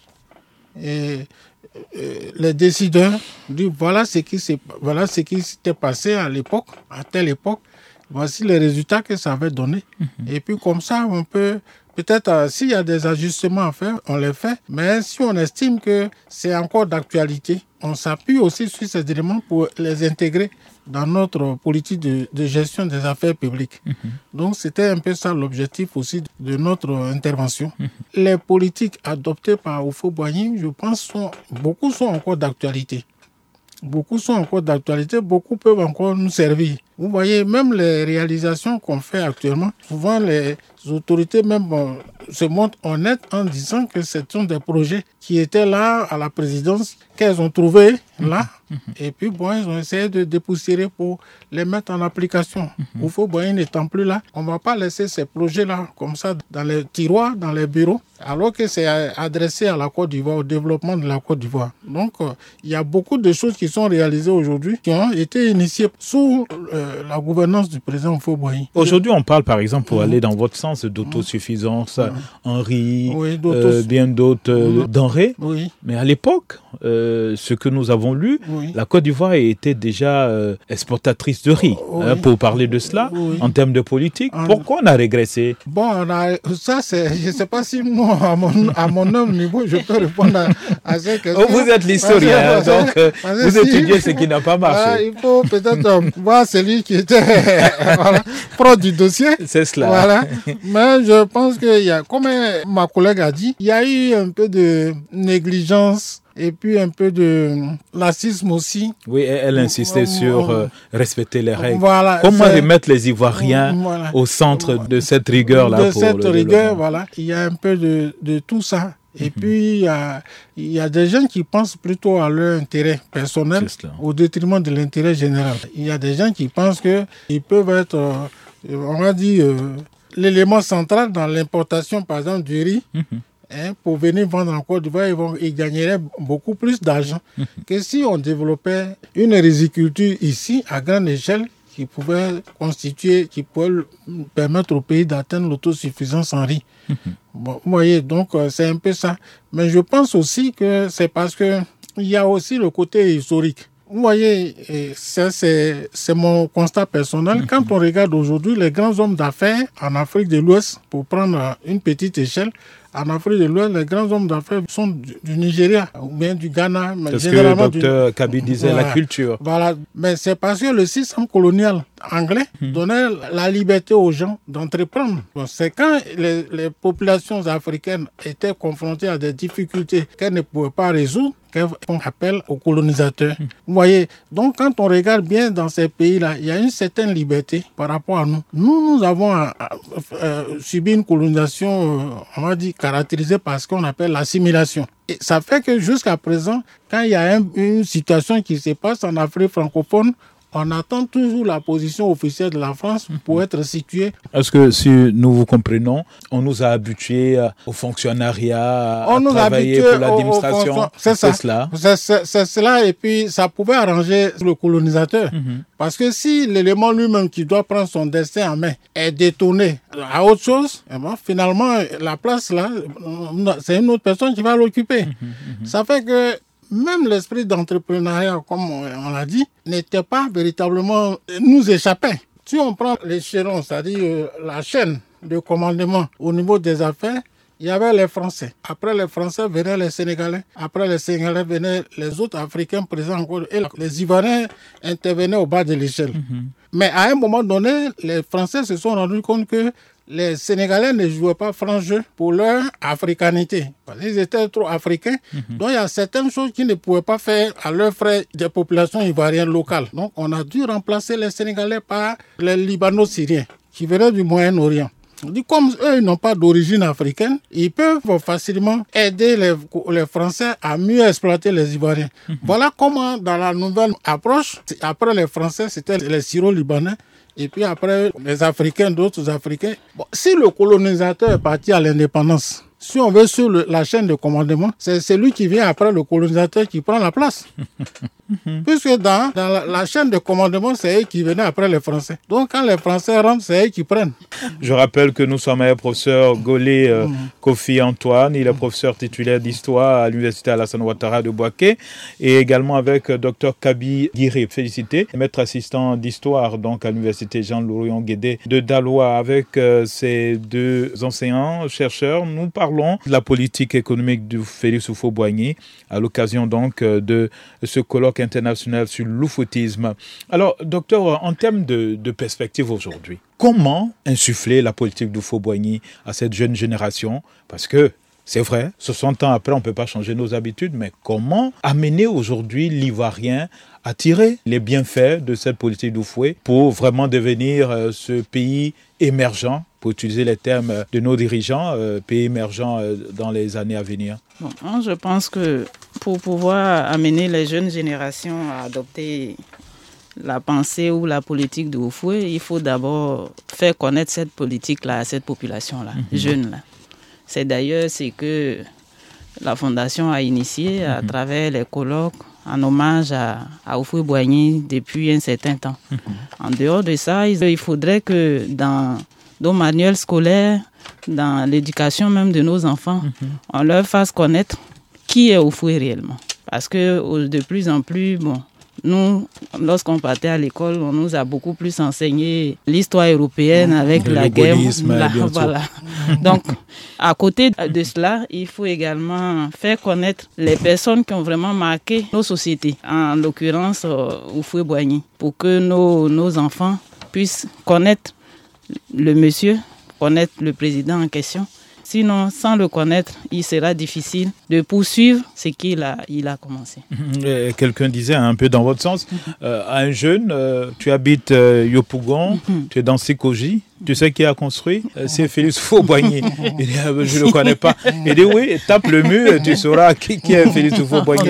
et, euh, les décideurs, dire voilà ce qui s'est, voilà ce qui s'était passé à l'époque, à telle époque. Voici les résultats que ça avait donné. Mm-hmm. Et puis comme ça, on peut, peut-être euh, s'il y a des ajustements à faire, on les fait. Mais si on estime que c'est encore d'actualité, on s'appuie aussi sur ces éléments pour les intégrer dans notre politique de, de gestion des affaires publiques. Mm-hmm. Donc c'était un peu ça l'objectif aussi de notre intervention. Mm-hmm. Les politiques adoptées par Houphouët-Boigny, je pense, sont, beaucoup sont encore d'actualité. Beaucoup sont encore d'actualité, beaucoup peuvent encore nous servir. Vous voyez, même les réalisations qu'on fait actuellement, souvent les autorités même bon, se montrent honnêtes en disant que ce sont des projets qui étaient là à la présidence, qu'elles ont trouvé là, mmh. et puis bon, ils ont essayé de dépoussiérer pour les mettre en application. Mmh. Houphouët-Boigny n'étant plus là, on ne va pas laisser ces projets-là comme ça dans les tiroirs, dans les bureaux, alors que c'est adressé à la Côte d'Ivoire, au développement de la Côte d'Ivoire. Donc, euh, il y a beaucoup de choses qui sont réalisées aujourd'hui, qui ont été initiées sous euh, la gouvernance du président Houphouët-Boigny. Aujourd'hui, on parle par exemple, pour mmh. aller dans votre sens, d'autosuffisance, mmh. en riz, oui, euh, bien d'autres euh, mmh. denrées. Oui. Mais à l'époque, euh, ce que nous avons lu, oui. la Côte d'Ivoire était déjà euh, exportatrice de riz. Oui. Hein, pour parler de cela, oui. en termes de politique, ah. pourquoi on a régressé? Bon, on a, ça, c'est, je ne sais pas si moi, à mon, à mon homme niveau, je peux répondre à, à ces questions. Oh, vous êtes l'historien, parce que, donc euh, vous si, étudiez ce qui n'a pas marché. Ah, il faut peut-être euh, voir celui qui était voilà, pro du dossier. C'est cela. Voilà. Mais je pense qu'il y a, comme ma collègue a dit, il y a eu un peu de négligence et puis un peu de lacisme aussi. Oui, elle insistait euh, sur euh, respecter les règles. Voilà, comment remettre les Ivoiriens voilà. au centre de cette rigueur-là? De pour cette rigueur, voilà. Il y a un peu de, de tout ça. Et mm-hmm. puis, il y, a, il y a des gens qui pensent plutôt à leur intérêt personnel au détriment de l'intérêt général. Il y a des gens qui pensent qu'ils peuvent être, euh, on va dire, euh, l'élément central dans l'importation, par exemple, du riz. Mm-hmm. Hein, pour venir vendre en Côte d'Ivoire, ils, vont, ils gagneraient beaucoup plus d'argent mmh. que si on développait une riziculture ici à grande échelle qui pouvait constituer, qui pouvait permettre au pays d'atteindre l'autosuffisance en riz. Mmh. Bon, vous voyez, donc euh, c'est un peu ça. Mais je pense aussi que c'est parce que il y a aussi le côté historique. Vous voyez, ça c'est, c'est mon constat personnel. Mmh. Quand on regarde aujourd'hui les grands hommes d'affaires en Afrique de l'Ouest, pour prendre une petite échelle, en Afrique de l'Ouest, les grands hommes d'affaires sont du, du Nigeria ou bien du Ghana. C'est ce que le docteur Kabi disait, voilà, la culture. Voilà, mais c'est parce que le système colonial anglais mmh. donnait la liberté aux gens d'entreprendre. Bon, c'est quand les, les populations africaines étaient confrontées à des difficultés qu'elles ne pouvaient pas résoudre qu'on appelle aux colonisateurs. Mmh. Vous voyez, donc quand on regarde bien dans ces pays-là, il y a une certaine liberté par rapport à nous. Nous, nous avons euh, euh, subi une colonisation, euh, on va dire, caractérisée par ce qu'on appelle l'assimilation. Et ça fait que jusqu'à présent, quand il y a un, une situation qui se passe en Afrique francophone, on attend toujours la position officielle de la France pour être situé. Est-ce que si nous vous comprenons, on nous a habitués au fonctionnariat, on à nous travailler pour l'administration? Au, c'est, c'est cela. C'est, c'est, c'est cela, et puis ça pouvait arranger le colonisateur. Mm-hmm. Parce que si l'élément lui-même qui doit prendre son destin en main est détourné à autre chose, eh ben, finalement, la place là, c'est une autre personne qui va l'occuper. Mm-hmm. Ça fait que même l'esprit d'entrepreneuriat, comme on l'a dit, n'était pas véritablement, nous échappait. Si on prend l'échelon, c'est-à-dire euh, la chaîne de commandement au niveau des affaires, il y avait les Français. Après les Français venaient les Sénégalais. Après les Sénégalais venaient les autres Africains présents encore. Et les Ivoiriens intervenaient au bas de l'échelle. Mm-hmm. Mais à un moment donné, les Français se sont rendus compte que les Sénégalais ne jouaient pas franc jeu pour leur africanité. Parce qu'ils étaient trop africains. Mm-hmm. Donc, il y a certaines choses qu'ils ne pouvaient pas faire à leurs frais des populations ivoiriennes locales. Donc, on a dû remplacer les Sénégalais par les Libano-Syriens qui venaient du Moyen-Orient. Comme eux, ils n'ont pas d'origine africaine, ils peuvent facilement aider les, les Français à mieux exploiter les Ivoiriens. Mm-hmm. Voilà comment, dans la nouvelle approche, après les Français, c'était les Syro-Libanais. Et puis après, les Africains, d'autres Africains. Bon, si le colonisateur est parti à l'indépendance, si on veut sur le, la chaîne de commandement, c'est celui qui vient après le colonisateur qui prend la place. Puisque dans, dans la, la chaîne de commandement, c'est eux qui venaient après les Français. Donc quand les Français rentrent, c'est eux qui prennent. Je rappelle que nous sommes avec le professeur Golé euh, mmh. Kofi Antoine. Il est professeur titulaire d'histoire à l'université Alassane Ouattara de Bouaké. Et également avec euh, docteur Kaby Guiré. Félicité, maître assistant d'histoire donc à l'université Jean-Laurent Guédé de Daloa. Avec euh, ces deux enseignants, chercheurs, nous parlons de la politique économique du Félix Houphouët-Boigny à l'occasion donc de ce colloque international sur l'oufoutisme. Alors, docteur, en termes de, de perspective aujourd'hui, comment insuffler la politique d'Houphouët-Boigny à cette jeune génération? Parce que c'est vrai, soixante ans après, on ne peut pas changer nos habitudes, mais comment amener aujourd'hui l'Ivoirien à tirer les bienfaits de cette politique d'Houphouët pour vraiment devenir euh, ce pays émergent, pour utiliser les termes de nos dirigeants, euh, pays émergent euh, dans les années à venir? Bon, je pense que pour pouvoir amener les jeunes générations à adopter la pensée ou la politique de Houphouët, il faut d'abord faire connaître cette politique-là à cette population-là, mm-hmm. jeune-là. C'est d'ailleurs ce que la Fondation a initié à mm-hmm. travers les colloques en hommage à, à Houphouët-Boigny depuis un certain temps. Mm-hmm. En dehors de ça, il faudrait que dans nos manuels scolaires, dans l'éducation même de nos enfants, mm-hmm. on leur fasse connaître qui est Houphouët réellement. Parce que de plus en plus, bon, nous, lorsqu'on partait à l'école, on nous a beaucoup plus enseigné l'histoire européenne avec de la guerre. La, voilà. Donc, à côté de cela, il faut également faire connaître les personnes qui ont vraiment marqué nos sociétés, en l'occurrence Houphouët-Boigny, pour que nos, nos enfants puissent connaître le monsieur, connaître le président en question. Sinon, sans le connaître, il sera difficile de poursuivre ce qu'il a, il a commencé. Et quelqu'un disait un peu dans votre sens, euh, à un jeune, euh, tu habites euh, Yopougon, mm-hmm. tu es dans Sikoji, tu sais qui a construit? euh, C'est Félix Houphouët-Boigny. Il dit, euh, je ne le connais pas. Il dit, oui, tape le mur et tu sauras qui, qui est Félix Houphouët-Boigny.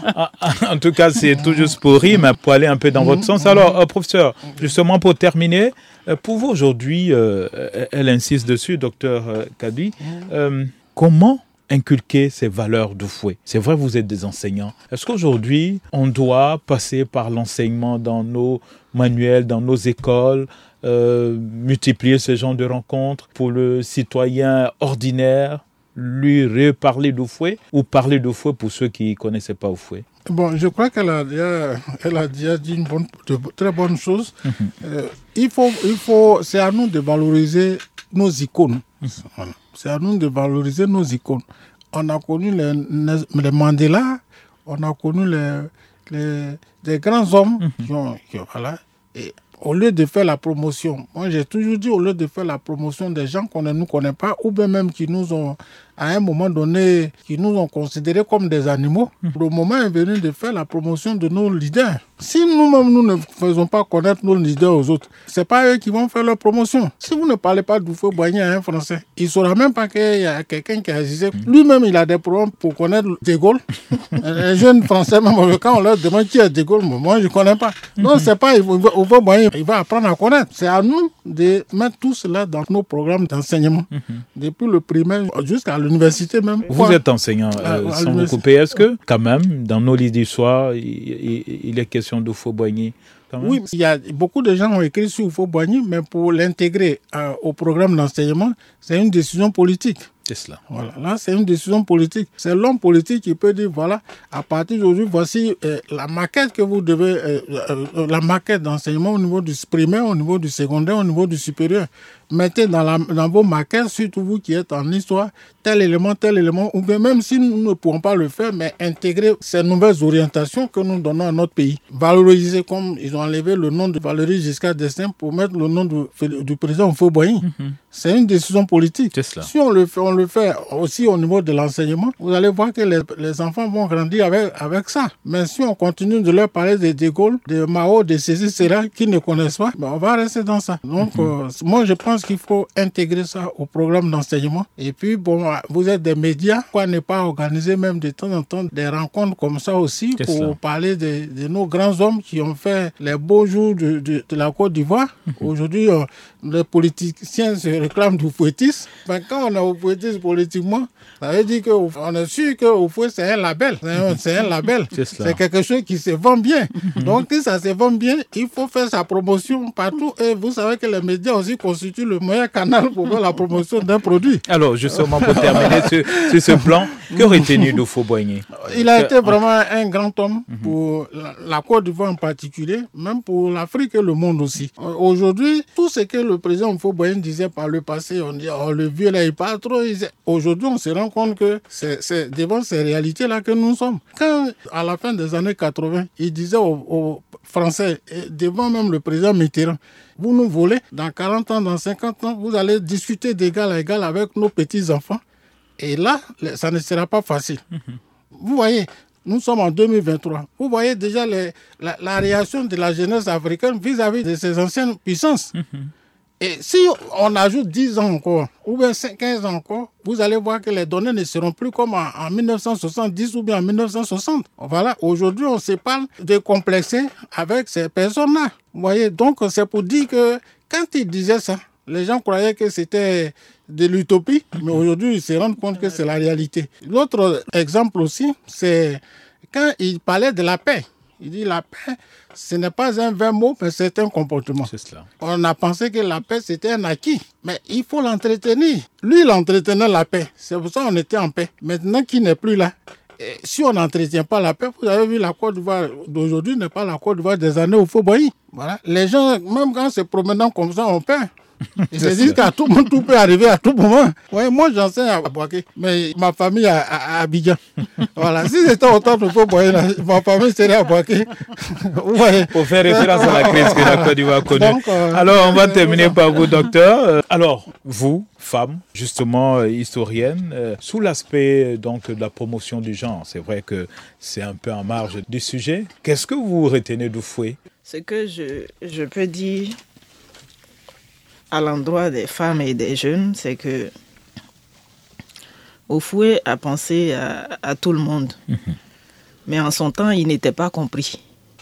En, en tout cas, c'est tout juste pour rire, mais pour aller un peu dans votre sens. Alors, euh, professeur, justement pour terminer, euh, pour vous aujourd'hui, euh, elle insiste dessus, docteur euh, Kaby, euh, comment inculquer ces valeurs d'Houphouët? C'est vrai, vous êtes des enseignants. Est-ce qu'aujourd'hui, on doit passer par l'enseignement dans nos manuels, dans nos écoles, euh, multiplier ce genre de rencontres pour le citoyen ordinaire, lui reparler d'Houphouët ou parler d'Houphouët pour ceux qui ne connaissaient pas Houphouët? Bon, je crois qu'elle a déjà, elle a déjà dit une bonne, de très bonne chose. Mm-hmm. Euh, il faut, il faut, c'est à nous de valoriser nos icônes. Mm-hmm. Voilà. C'est à nous de valoriser nos icônes. On a connu les, les Mandela, on a connu les, les, les grands hommes mm-hmm. qui ont, qui ont, voilà. Et au lieu de faire la promotion, moi j'ai toujours dit, au lieu de faire la promotion des gens qu'on ne nous connaît pas, ou bien même qui nous ont, à un moment donné, qui nous ont considérés comme des animaux, mmh. le moment est venu de faire la promotion de nos leaders. Si nous-mêmes, nous ne faisons pas connaître nos leaders aux autres, ce n'est pas eux qui vont faire leur promotion. Si vous ne parlez pas d'Houphouët-Boigny à un Français, il ne saura même pas qu'il y a quelqu'un qui a existé. Mmh. Lui-même, il a des problèmes pour connaître De Gaulle. Les jeunes Français, même quand on leur demande qui est De Gaulle, moi, je ne connais pas. Mmh. Donc, ce n'est pas Houphouët-Boigny, il va apprendre à connaître. C'est à nous de mettre tout cela dans nos programmes d'enseignement, mmh. depuis le primaire jusqu'à l'université même. Vous êtes enseignant, euh, sans vous couper. Est-ce que, quand même, dans nos livres d'histoire, il, il, il est question d'Houphouët-Boigny? Oui, il y a beaucoup de gens ont écrit sur Houphouët-Boigny, mais pour l'intégrer euh, au programme d'enseignement, c'est une décision politique. C'est cela. Voilà, là, c'est une décision politique. C'est l'homme politique qui peut dire, voilà, à partir d'aujourd'hui, voici euh, la maquette que vous devez, euh, euh, la maquette d'enseignement au niveau du primaire, au niveau du secondaire, au niveau du supérieur. Mettez dans, la, dans vos maquettes, surtout vous qui êtes en histoire, tel élément, tel élément, ou bien même si nous ne pouvons pas le faire, mais intégrer ces nouvelles orientations que nous donnons à notre pays. Valoriser, comme ils ont enlevé le nom de Valéry Giscard d'Estaing pour mettre le nom du, du président Houphouët-Boigny. Mm-hmm. C'est une décision politique. C'est cela. Si on le fait, on le fait aussi au niveau de l'enseignement, vous allez voir que les, les enfants vont grandir avec, avec ça. Mais si on continue de leur parler de De Gaulle, de Mao, de ceci, cela, qu'ils ne connaissent pas, ben on va rester dans ça. Donc, mm-hmm. euh, moi, je pense qu'il faut intégrer ça au programme d'enseignement. Et puis, bon, vous êtes des médias. Pourquoi ne pas organiser même de temps en temps des rencontres comme ça aussi C'est pour ça. parler de, de nos grands hommes qui ont fait les beaux jours de, de, de la Côte d'Ivoire. Aujourd'hui, euh, les politiciens se réclament du fouettisme. Ben, quand on est au fouettisme politiquement, ça veut dire qu'on est sûr qu'au fouet, c'est un label. C'est un, c'est un label. C'est cela. C'est quelque chose qui se vend bien. Donc, si ça se vend bien, il faut faire sa promotion partout. Et vous savez que les médias aussi constituent le meilleur canal pour faire la promotion d'un produit. Alors, justement, pour terminer sur, sur ce plan, que retenir de Houphouët-Boigny? Il a été vraiment un grand homme pour la, la Côte d'Ivoire en particulier, même pour l'Afrique et le monde aussi. Aujourd'hui, tout ce que le président Houphouët-Boigny disait par le passé, on dit oh, le vieux là, il parle trop. Aujourd'hui, on se rend compte que c'est, c'est devant ces réalités-là que nous sommes. Quand, à la fin des années quatre-vingts, il disait aux, aux Français, et devant même le président Mitterrand, vous nous volez, dans quarante ans, dans cinquante ans, vous allez discuter d'égal à égal avec nos petits-enfants. Et là, ça ne sera pas facile. Vous voyez, nous sommes en deux mille vingt-trois. Vous voyez déjà les, la, la réaction de la jeunesse africaine vis-à-vis de ces anciennes puissances. Et si on ajoute dix ans encore, ou bien quinze ans encore, vous allez voir que les données ne seront plus comme en, en mille neuf cent soixante-dix ou bien en mille neuf cent soixante. Voilà, aujourd'hui, on se parle de complexer avec ces personnes-là. Vous voyez, donc c'est pour dire que quand ils disaient ça, les gens croyaient que c'était de l'utopie, mais aujourd'hui, ils se rendent compte que c'est la réalité. L'autre exemple aussi, c'est quand il parlait de la paix. Il dit la paix, ce n'est pas un vain mot, mais c'est un comportement. C'est cela. On a pensé que la paix, c'était un acquis. Mais il faut l'entretenir. Lui, il entretenait la paix. C'est pour ça qu'on était en paix. Maintenant qu'il n'est plus là, et si on n'entretient pas la paix, vous avez vu, la Côte d'Ivoire d'aujourd'hui n'est pas la Côte d'Ivoire des années Houphouët-Boigny. Voilà. Les gens, même quand se promenant comme ça, ont peur. Ils se disent qu'à tout moment, tout peut arriver à tout moment. Ouais, moi, j'enseigne à Boaké, mais ma famille à, à, à Abidjan. Voilà. Si c'était autant de fois, ma famille serait à Boaké. Ouais. Pour faire référence à la crise que la Côte d'Ivoire a connue. Donc, euh, Alors, on va terminer par vous, docteur. Euh, Alors, vous, femme, justement euh, historienne, euh, sous l'aspect donc de la promotion du genre, c'est vrai que c'est un peu en marge du sujet. Qu'est-ce que vous retenez d'Houphouët? Ce que je, je peux dire à l'endroit des femmes et des jeunes, c'est que Houphouët a pensé à, à tout le monde. Mm-hmm. Mais en son temps, il n'était pas compris.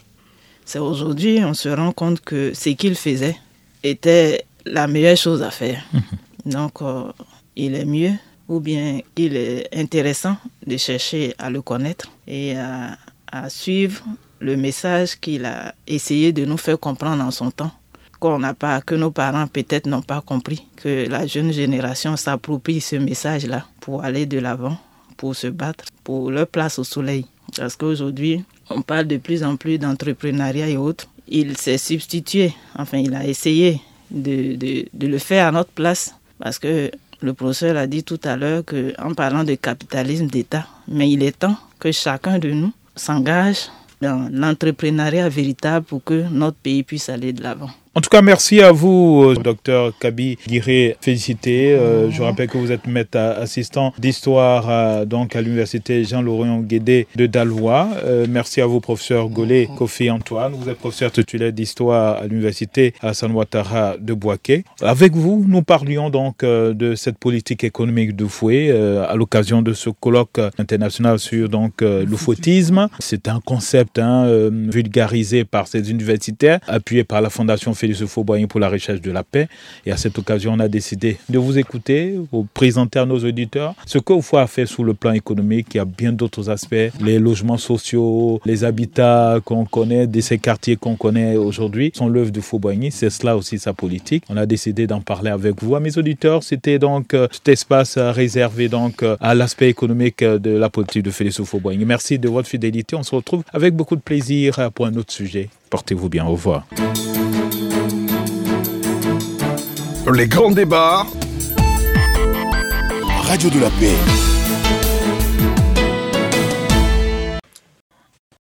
C'est aujourd'hui, on se rend compte que ce qu'il faisait était la meilleure chose à faire. Mm-hmm. Donc, euh, il est mieux, ou bien il est intéressant de chercher à le connaître et à, à suivre le message qu'il a essayé de nous faire comprendre en son temps. Qu'on n'a pas, que nos parents peut-être n'ont pas compris, que la jeune génération s'approprie ce message-là pour aller de l'avant, pour se battre, pour leur place au soleil. Parce qu'aujourd'hui, on parle de plus en plus d'entrepreneuriat et autres. Il s'est substitué, enfin il a essayé de, de, de le faire à notre place, parce que le professeur a dit tout à l'heure qu'en parlant de capitalisme d'État, mais il est temps que chacun de nous s'engage dans l'entrepreneuriat véritable pour que notre pays puisse aller de l'avant. En tout cas, merci à vous, docteur Kaby Guiré. Félicité. Euh, je rappelle que vous êtes maître assistant d'histoire à, donc à l'université Jean-Laurent Guédé de Daloa. Euh, merci à vous, professeur Golé Kofi Antoine. Vous êtes professeur titulaire d'histoire à l'université Alassane Ouattara de Boaké. Avec vous, nous parlions donc euh, de cette politique économique d'Houphouët euh, à l'occasion de ce colloque international sur donc euh, le fouettisme. C'est un concept hein, euh, vulgarisé par ces universitaires, appuyé par la Fondation Félix Houphouët-Boigny pour la recherche de la paix. Et à cette occasion, on a décidé de vous écouter, vous présenter à nos auditeurs ce que Houphouët a fait sur le plan économique. Il y a bien d'autres aspects, les logements sociaux, les habitats qu'on connaît, de ces quartiers qu'on connaît aujourd'hui, sont l'œuvre de Houphouët-Boigny. C'est cela aussi sa politique. On a décidé d'en parler avec vous. À mes auditeurs, c'était donc euh, cet espace euh, réservé donc euh, à l'aspect économique euh, de la politique de Félix Houphouët-Boigny. Merci de votre fidélité. On se retrouve avec beaucoup de plaisir euh, pour un autre sujet. Portez-vous bien. Au revoir. Les grands débats. Radio de la paix.